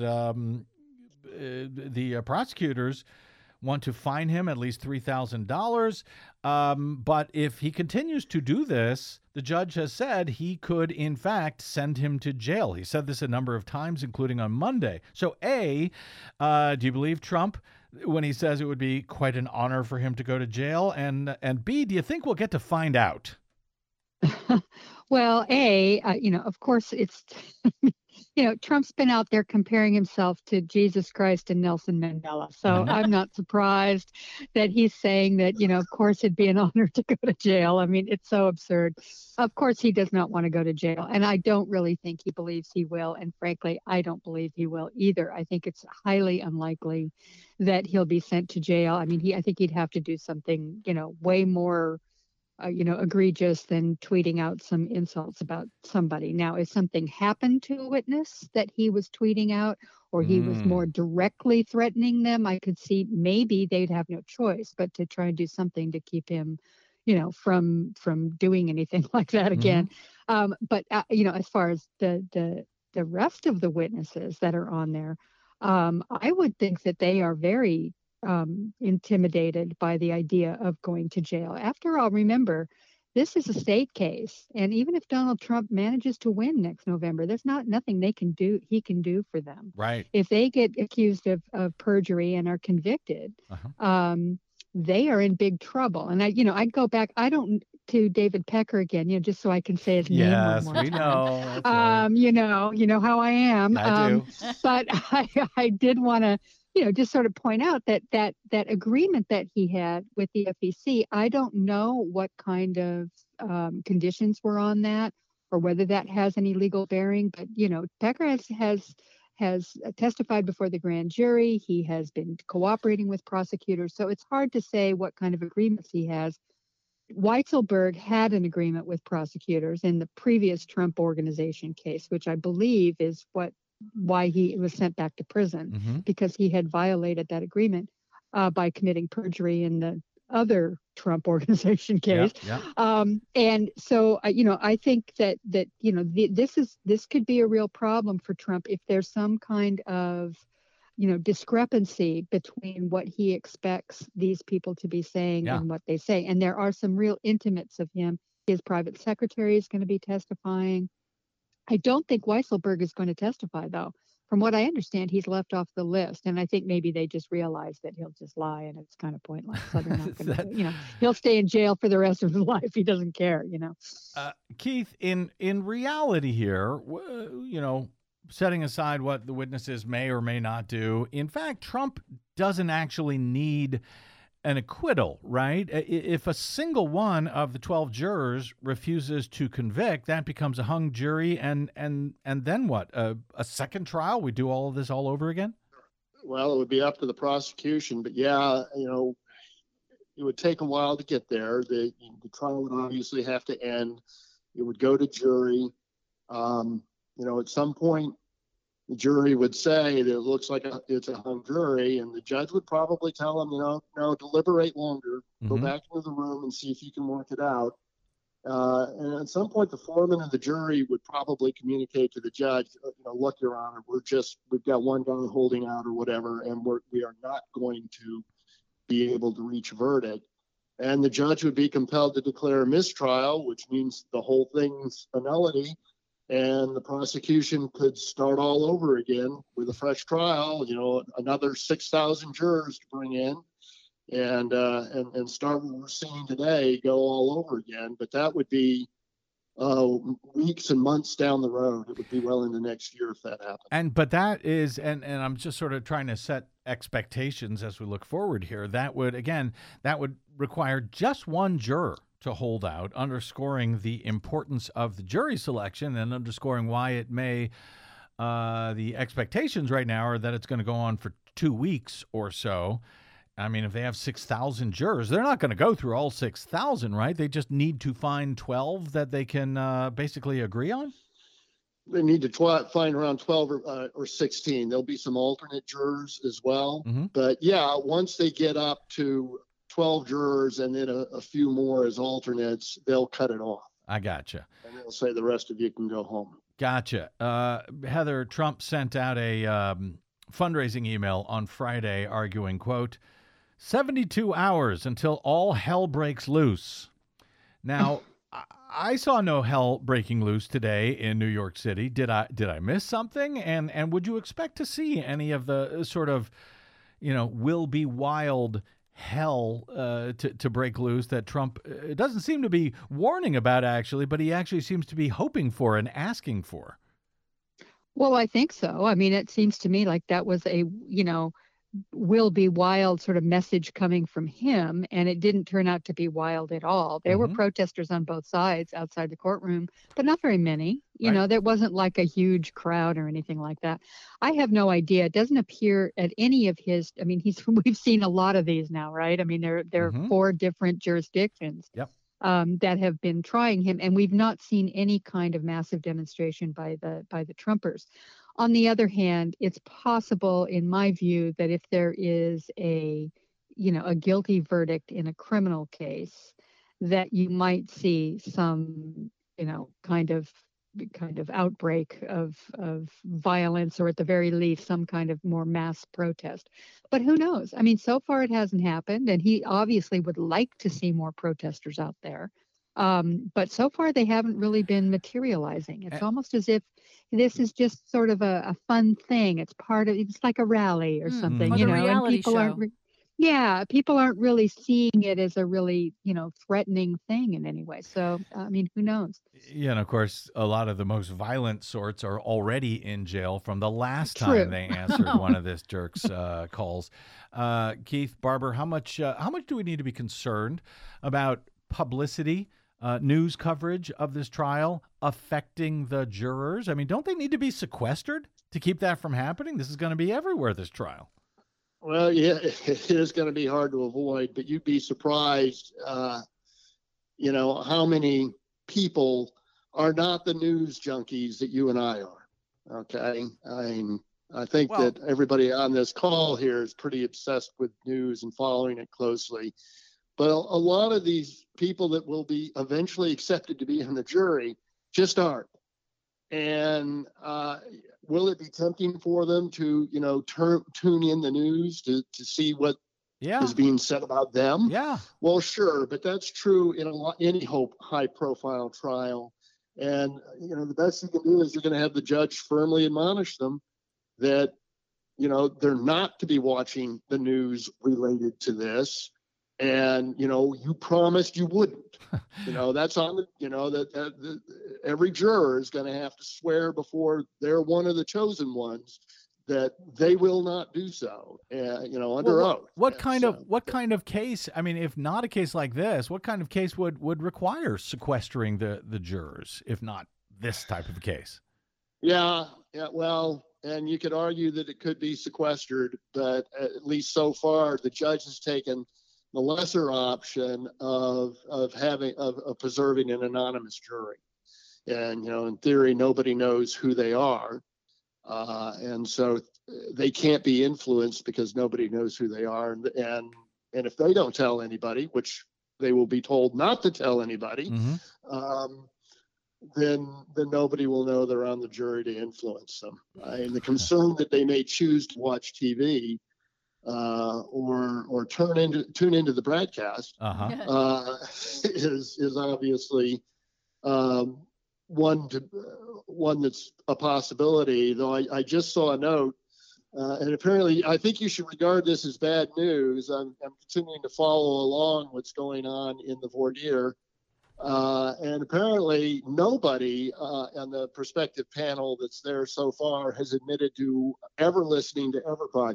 the prosecutors want to fine him at least $3,000. But if he continues to do this, the judge has said he could, in fact, send him to jail. He said this a number of times, including on Monday. So, A, do you believe Trump when he says it would be quite an honor for him to go to jail? And B, do you think we'll get to find out? Well, of course, it's, Trump's been out there comparing himself to Jesus Christ and Nelson Mandela. So I'm not surprised that he's saying that, of course, it'd be an honor to go to jail. I mean, it's so absurd. Of course, he does not want to go to jail. And I don't really think he believes he will. And frankly, I don't believe he will either. I think it's highly unlikely that he'll be sent to jail. I mean, I think he'd have to do something, way more egregious than tweeting out some insults about somebody. Now, if something happened to a witness that he was tweeting out, or he was more directly threatening them, I could see maybe they'd have no choice but to try and do something to keep him, from doing anything like that again. But as far as the rest of the witnesses that are on there, I would think that they are very intimidated by the idea of going to jail. After all, remember, this is a state case, and even if Donald Trump manages to win next November, there's nothing he can do for them. Right. If they get accused of perjury and are convicted, they are in big trouble. And I'd go back. To David Pecker again, just so I can say his name one more time. Yes, we know. You know how I am. I do. But I did want to, just sort of point out that agreement that he had with the FEC, I don't know what kind of conditions were on that or whether that has any legal bearing. But, Pecker has testified before the grand jury. He has been cooperating with prosecutors. So it's hard to say what kind of agreements he has. Weisselberg had an agreement with prosecutors in the previous Trump Organization case, which I believe is why he was sent back to prison, because he had violated that agreement by committing perjury in the other Trump Organization case. And so, I think that this could be a real problem for Trump if there's some kind of discrepancy between what he expects these people to be saying and what they say. And there are some real intimates of him. His private secretary is going to be testifying. I don't think Weisselberg is going to testify, though. From what I understand, he's left off the list. And I think maybe they just realize that he'll just lie and it's kind of pointless. So they're not going to, he'll stay in jail for the rest of his life. He doesn't care, Keith, in reality here, setting aside what the witnesses may or may not do, in fact, Trump doesn't actually need an acquittal, right? If a single one of the 12 jurors refuses to convict, that becomes a hung jury, and then what? A second trial? We do all of this all over again? Well, it would be up to the prosecution, but it would take a while to get there. The trial would obviously have to end. It would go to jury. At some point, the jury would say that it looks like it's a hung jury, and the judge would probably tell them, no, deliberate longer, go back into the room and see if you can work it out. And at some point, the foreman of the jury would probably communicate to the judge, look, Your Honor, we've got one guy holding out or whatever, and we are not going to be able to reach a verdict. And the judge would be compelled to declare a mistrial, which means the whole thing's a nullity. And the prosecution could start all over again with a fresh trial, another 6,000 jurors to bring in and start what we're seeing today, go all over again. But that would be weeks and months down the road. It would be well into next year if that happened. But that is, and I'm just sort of trying to set expectations as we look forward here. That would require just one juror to hold out, underscoring the importance of the jury selection and underscoring why it may, the expectations right now are that it's going to go on for 2 weeks or so. I mean, if they have 6,000 jurors, they're not going to go through all 6,000, right? They just need to find 12 that they can basically agree on? They need to find around 12 or 16. There'll be some alternate jurors as well. But once they get up to 12 jurors and then a few more as alternates, they'll cut it off. I gotcha. And they'll say the rest of you can go home. Gotcha. Heather, Trump sent out a fundraising email on Friday arguing, quote, 72 hours until all hell breaks loose. Now, I saw no hell breaking loose today in New York City. Did I miss something? And would you expect to see any of the sort of, will be wild hell to break loose that Trump doesn't seem to be warning about, actually, but he actually seems to be hoping for and asking for? Well, I think so. I mean, it seems to me like that was a, will be wild sort of message coming from him, and it didn't turn out to be wild at all. There were protesters on both sides outside the courtroom, but not very many. There wasn't like a huge crowd or anything like that. I have no idea. It doesn't appear at any of his, I mean, we've seen a lot of these now, right? I mean, there are 4 different jurisdictions that have been trying him, and we've not seen any kind of massive demonstration by the Trumpers. On the other hand, it's possible, in my view, that if there is a guilty verdict in a criminal case, that you might see some, kind of outbreak of violence, or at the very least, some kind of more mass protest. But who knows? I mean, so far it hasn't happened, and he obviously would like to see more protesters out there. But so far they haven't really been materializing. It's almost as if this is just sort of a fun thing. It's like a rally or something, like a reality and people show. aren't. Yeah, people aren't really seeing it as a really, threatening thing in any way. So, I mean, who knows? Yeah, and of course, a lot of the most violent sorts are already in jail from the last time True. they answered one of this jerk's calls. Keith Barber, how much do we need to be concerned about publicity, news coverage of this trial affecting the jurors? I mean, don't they need to be sequestered to keep that from happening? This is going to be everywhere, this trial. Well, yeah, it is going to be hard to avoid, but you'd be surprised, how many people are not the news junkies that you and I are. Okay. I think that everybody on this call here is pretty obsessed with news and following it closely. But a lot of these people that will be eventually accepted to be on the jury just aren't. And will it be tempting for them to, tune in the news to see what is being said about them? Yeah. Well, sure, but that's true in any high-profile trial. And the best you can do is you're going to have the judge firmly admonish them that they're not to be watching the news related to this. And you promised you wouldn't. That's on the. That every juror is going to have to swear before they're one of the chosen ones that they will not do so. Under oath. What kind of case? I mean, if not a case like this, what kind of case would require sequestering the jurors, if not this type of case? Yeah. Well, and you could argue that it could be sequestered, but at least so far, the judge has taken the lesser option of preserving an anonymous jury. And, in theory, nobody knows who they are. And so they can't be influenced because nobody knows who they are. And if they don't tell anybody, which they will be told not to tell anybody, then nobody will know they're on the jury to influence them. And the concern that they may choose to watch TV or tune into the broadcast is obviously one that's a possibility. Though I just saw a note, and apparently I think you should regard this as bad news. I'm continuing to follow along what's going on in the voir dire, and apparently nobody on the prospective panel that's there so far has admitted to ever listening to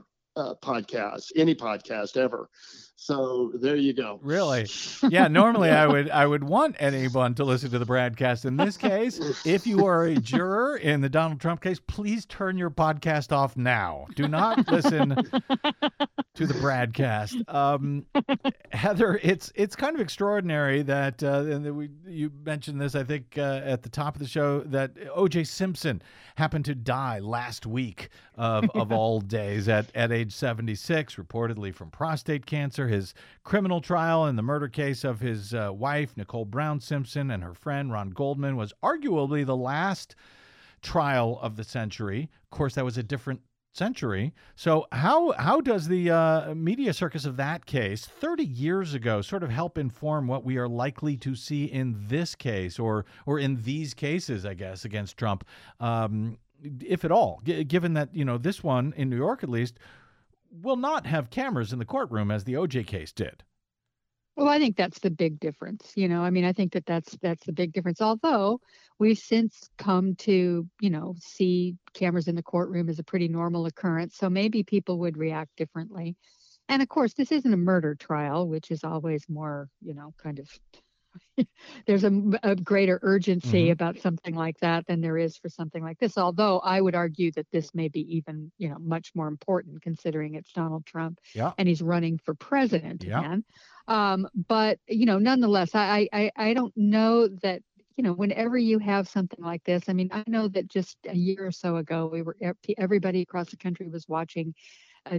any podcast ever. So there you go. Really? Yeah. Normally, I would want anyone to listen to the broadcast. In this case, if you are a juror in the Donald Trump case, please turn your podcast off now. Do not listen to the broadcast. Heather, it's kind of extraordinary that you mentioned this, I think, at the top of the show, that O.J. Simpson happened to die last week of all days at age 76, reportedly from prostate cancer. His criminal trial in the murder case of his wife, Nicole Brown Simpson, and her friend, Ron Goldman, was arguably the last trial of the century. Of course, that was a different century. So how does the media circus of that case 30 years ago sort of help inform what we are likely to see in this case or in these cases, I guess, against Trump, if at all, given that, this one in New York, at least, will not have cameras in the courtroom as the OJ case did? Well, I think that's the big difference. I think that's the big difference. Although we've since come to, see cameras in the courtroom as a pretty normal occurrence. So maybe people would react differently. And of course, this isn't a murder trial, which is always more, kind of there's a greater urgency about something like that than there is for something like this. Although I would argue that this may be even, much more important considering it's Donald Trump and he's running for president again. But, nonetheless, I don't know that, whenever you have something like this, I mean, I know that just a year or so ago, everybody across the country was watching, a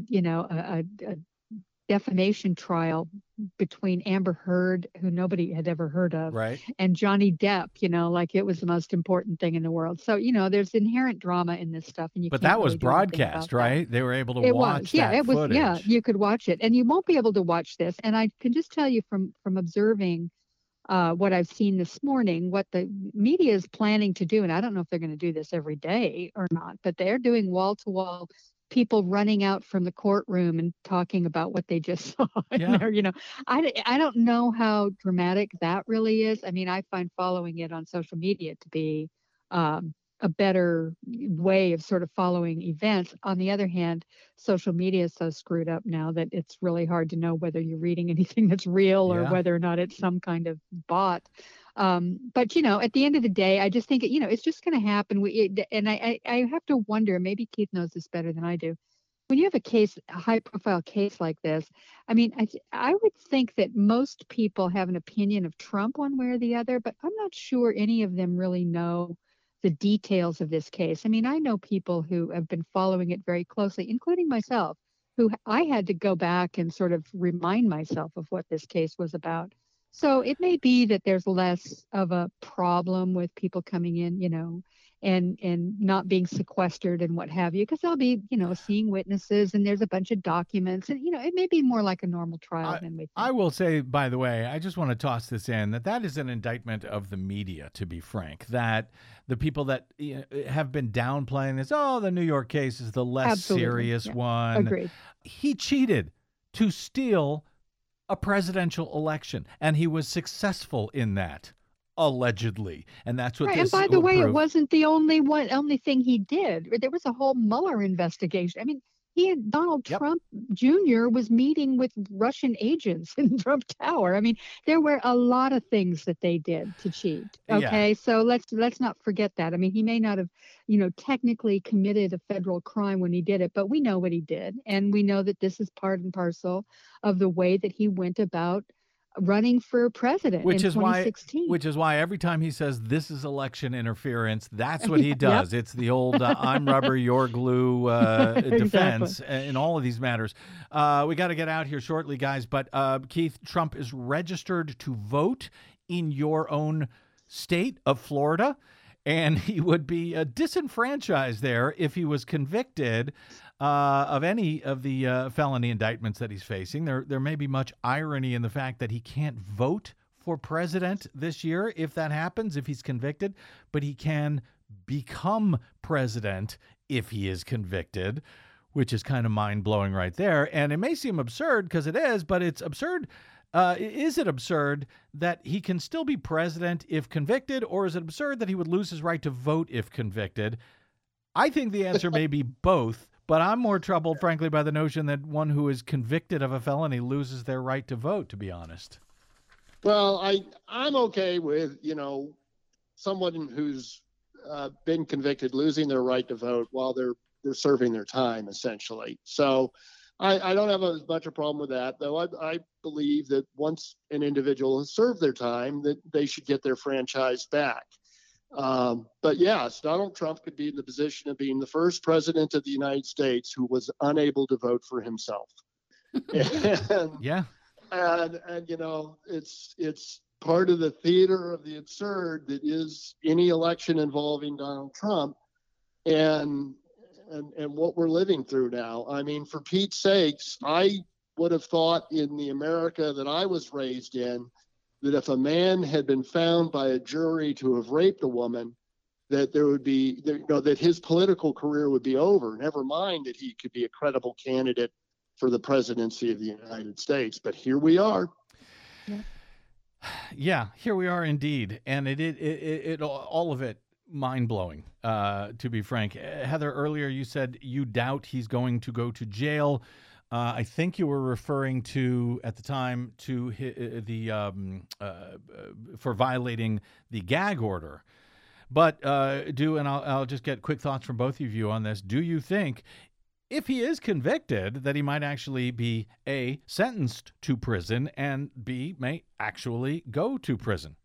defamation trial between Amber Heard, who nobody had ever heard of, and Johnny Depp, like it was the most important thing in the world. So, there's inherent drama in this stuff. And that was broadcast, right? They were able to watch that footage. Yeah, you could watch it. And you won't be able to watch this. And I can just tell you from observing what I've seen this morning, what the media is planning to do, and I don't know if they're going to do this every day or not, but they're doing wall-to-wall people running out from the courtroom and talking about what they just saw in Yeah. there. I don't know how dramatic that really is. I mean, I find following it on social media to be a better way of sort of following events. On the other hand, social media is so screwed up now that it's really hard to know whether you're reading anything that's real or Yeah. whether or not it's some kind of bot. But at the end of the day, I just think it's just going to happen. I have to wonder. Maybe Keith knows this better than I do. When you have a high-profile case like this, I mean, I would think that most people have an opinion of Trump one way or the other, but I'm not sure any of them really know the details of this case. I mean, I know people who have been following it very closely, including myself, who I had to go back and sort of remind myself of what this case was about. So it may be that there's less of a problem with people coming in, and not being sequestered and what have you, because they'll be, seeing witnesses and there's a bunch of documents, and it may be more like a normal trial than we think. I will say, by the way, I just want to toss this in, that is an indictment of the media, to be frank, that the people that have been downplaying this, the New York case is the less Absolutely. serious Yeah. one. Agreed. He cheated to steal a presidential election, and he was successful in that. Allegedly, and that's what Right, this and by the will way, prove. it wasn't the only thing he did. There was a whole Mueller investigation. I mean, Donald Yep. Trump Jr. was meeting with Russian agents in Trump Tower. I mean, there were a lot of things that they did to cheat. Yeah. Okay, so let's not forget that. I mean, he may not have, technically committed a federal crime when he did it, but we know what he did, and we know that this is part and parcel of the way that he went about running for president Which in is why 2016. every time he says this is election interference, that's what he does. It's the old I'm rubber, you're glue defense in all of these matters. We got to get out here shortly, guys. But Keith, Trump is registered to vote in your own state of Florida, and he would be disenfranchised there if he was convicted of any of the felony indictments that he's facing. There may be much irony in the fact that he can't vote for president this year if that happens, if he's convicted, but he can become president if he is convicted, which is kind of mind-blowing right there. And it may seem absurd, because it is, but it's absurd. Is it absurd that he can still be president if convicted, or is it absurd that he would lose his right to vote if convicted? I think the answer may be both, but I'm more troubled, frankly, by the notion that one who is convicted of a felony loses their right to vote, to be honest. Well, I'm okay with, someone who's been convicted losing their right to vote while they're serving their time, essentially. So I don't have as much a problem with that, though. I believe that once an individual has served their time, that they should get their franchise back. But yes, Donald Trump could be in the position of being the first president of the United States who was unable to vote for himself. Yeah. And it's part of the theater of the absurd that is any election involving Donald Trump and what we're living through now. I mean, for Pete's sakes, I would have thought in the America that I was raised in, that if a man had been found by a jury to have raped a woman, that there would be, that his political career would be over. Never mind that he could be a credible candidate for the presidency of the United States. But here we are. Yeah, here we are indeed, and it all of it mind-blowing. To be frank, Heather, earlier you said you doubt he's going to go to jail. I think you were referring to, at the time, to for violating the gag order. But and I'll just get quick thoughts from both of you on this. Do you think, if he is convicted, that he might actually be A, sentenced to prison, and B, may actually go to prison?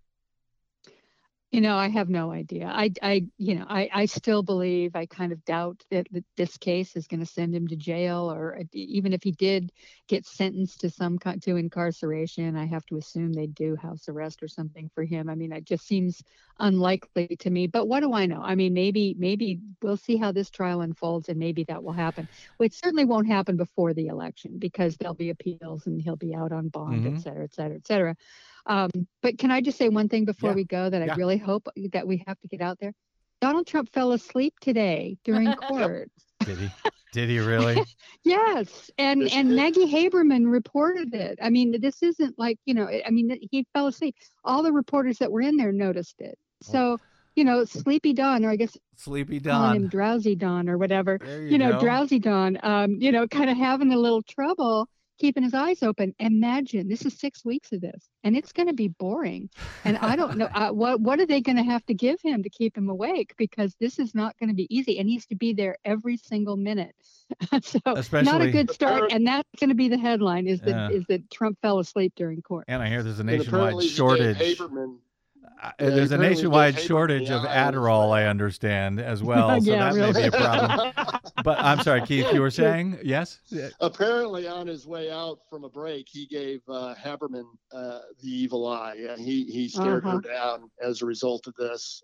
I have no idea. I still believe, I kind of doubt that this case is going to send him to jail, or even if he did get sentenced to to incarceration, I have to assume they'd do house arrest or something for him. I mean, it just seems unlikely to me, but what do I know? I mean, maybe we'll see how this trial unfolds, and maybe that will happen. Well, it certainly won't happen before the election, because there'll be appeals and he'll be out on bond, et cetera, et cetera, et cetera. But can I just say one thing before we go that I really hope that we have to get out there? Donald Trump fell asleep today during court. Did he really? Yes, and Maggie Haberman reported it. I mean, this isn't like, he fell asleep. All the reporters that were in there noticed it. So, Sleepy Dawn, or I guess Sleepy calling him Dawn. Drowsy Dawn or whatever. There you go. Drowsy Dawn. Kind of having a little trouble keeping his eyes open. Imagine this is 6 weeks of this, and it's going to be boring. And I don't know what are they going to have to give him to keep him awake, because this is not going to be easy. And he needs to be there every single minute. So not a good start. And that's going to be the headline: is that Trump fell asleep during court. And I hear there's a nationwide shortage. There's a nationwide shortage of Adderall, I understand, as well. So that may be a problem. But I'm sorry, Keith, you were saying? Yes? Apparently, on his way out from a break, he gave Haberman the evil eye, and he stared her down as a result of this.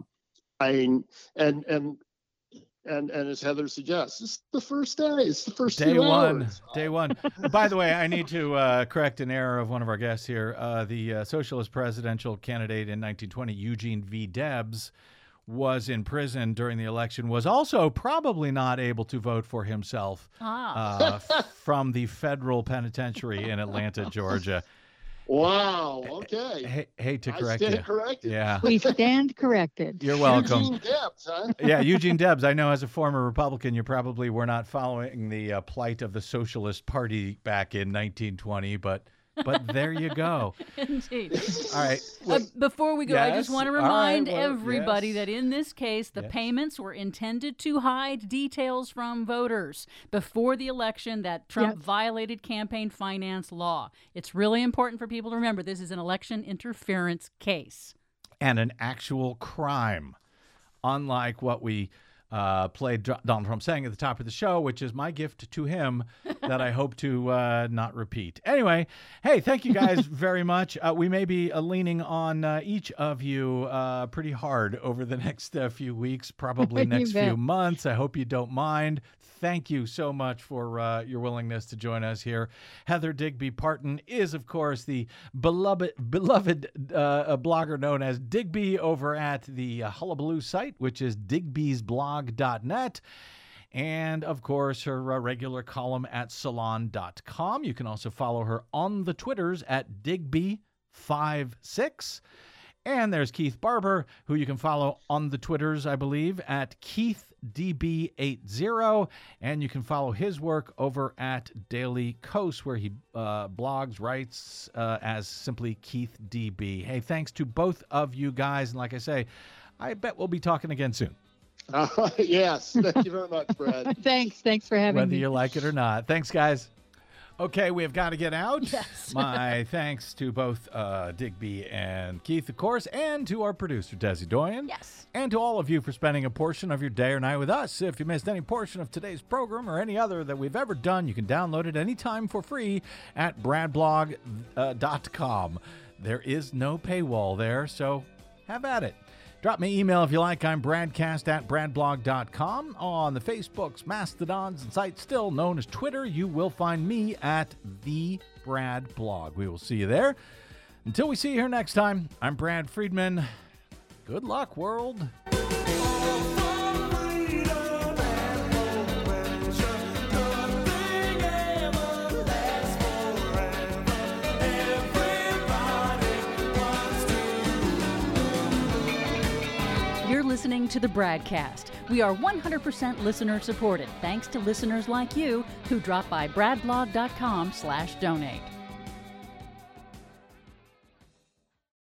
And as Heather suggests, it's the first day. It's the first day 2 one. hours. Day one. By the way, I need to correct an error of one of our guests here. The socialist presidential candidate in 1920, Eugene V. Debs, was in prison during the election, was also probably not able to vote for himself from the federal penitentiary in Atlanta, Georgia. Wow. Okay. Hate to correct you. I stand corrected. Yeah. We stand corrected. You're welcome. Eugene Debs, huh? Yeah, Eugene Debs. I know as a former Republican, you probably were not following the plight of the Socialist Party back in 1920, but there you go. Indeed. All right. Before we go, I just want to remind everybody yes. that in this case, the payments were intended to hide details from voters before the election that Trump violated campaign finance law. It's really important for people to remember this is an election interference case. And an actual crime, unlike what we played Donald Trump saying at the top of the show, which is my gift to him that I hope to not repeat. Anyway, hey, thank you guys very much. We may be leaning on each of you pretty hard over the next few weeks, probably next few months. I hope you don't mind. Thank you so much for your willingness to join us here. Heather Digby Parton is, of course, the beloved blogger known as Digby over at the Hullabaloo site, which is digbysblog.net. And, of course, her regular column at salon.com. You can also follow her on the Twitters at Digby56. And there's Keith Barber, who you can follow on the Twitters, I believe, at KeithDB80. And you can follow his work over at Daily Kos, where he blogs, writes as simply Keith DB. Hey, thanks to both of you guys. And like I say, I bet we'll be talking again soon. Yes. Thank you very much, Brad. Thanks for having me. Whether you like it or not. Thanks, guys. Okay, we have got to get out. Yes. My thanks to both Digby and Keith, of course, and to our producer, Desi Doyen. Yes. And to all of you for spending a portion of your day or night with us. If you missed any portion of today's program or any other that we've ever done, you can download it anytime for free at bradblog.com. There is no paywall there, so have at it. Drop me an email if you like. I'm bradcast@bradblog.com. On the Facebooks, Mastodons, and sites still known as Twitter, you will find me at The Brad Blog. We will see you there. Until we see you here next time, I'm Brad Friedman. Good luck, world. Listening to the Bradcast. We are 100% listener supported, thanks to listeners like you who drop by bradblog.com/donate.